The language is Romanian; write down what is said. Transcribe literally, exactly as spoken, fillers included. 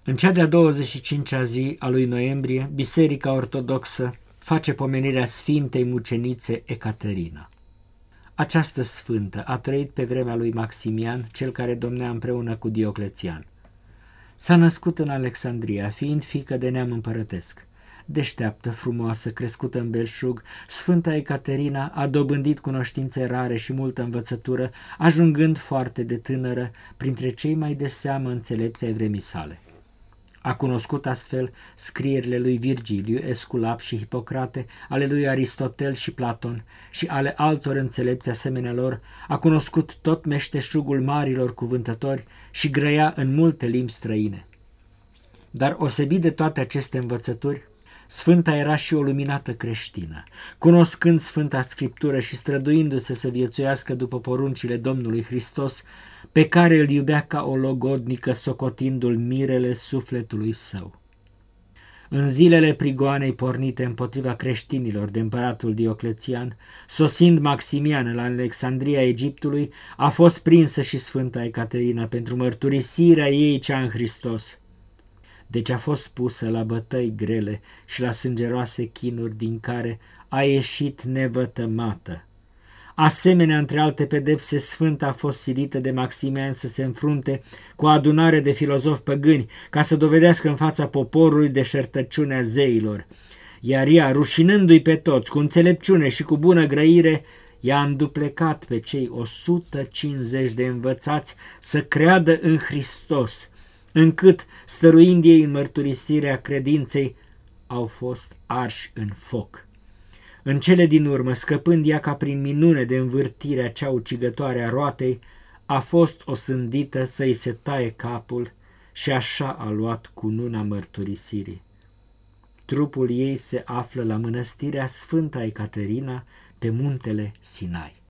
În cea de-a douăzeci și cincea zi a lui noiembrie, Biserica Ortodoxă face pomenirea Sfintei Mucenițe Ecaterina. Această sfântă a trăit pe vremea lui Maximian, cel care domnea împreună cu Dioclețian. S-a născut în Alexandria, fiind fiică de neam împărătesc. Deșteaptă, frumoasă, crescută în belșug, Sfânta Ecaterina a dobândit cunoștințe rare și multă învățătură, ajungând foarte de tânără printre cei mai de seamă înțelepți ai vremii sale. A cunoscut astfel scrierile lui Virgiliu, Esculap și Hipocrate, ale lui Aristotel și Platon și ale altor înțelepți asemenea lor, a cunoscut tot meșteșugul marilor cuvântători și grăia în multe limbi străine. Dar osebit de toate aceste învățături, Sfânta era și o luminată creștină, cunoscând Sfânta Scriptură și străduindu-se să viețuiască după poruncile Domnului Hristos, pe care îl iubea ca o logodnică, socotindu-l mirele sufletului său. În zilele prigoanei pornite împotriva creștinilor de împăratul Dioclețian, sosind Maximian la Alexandria Egiptului, a fost prinsă și Sfânta Ecaterina pentru mărturisirea ei cea în Hristos. Deci a fost pusă la bătăi grele și la sângeroase chinuri din care a ieșit nevătămată. Asemenea, între alte pedepse, Sfânta a fost silită de Maximian să se înfrunte cu o adunare de filozofi păgâni ca să dovedească în fața poporului deșertăciunea zeilor. Iar ea, rușinându-i pe toți, cu înțelepciune și cu bună grăire, i-a înduplecat pe cei o sută cincizeci de învățați să creadă în Hristos, încât, stăruind ei în mărturisirea credinței, au fost arși în foc. În cele din urmă, scăpând ea ca prin minune de învârtirea cea ucigătoare a roatei, a fost osândită să-i se taie capul și așa a luat cununa mărturisirii. Trupul ei se află la mănăstirea Sfânta Ecaterina pe muntele Sinai.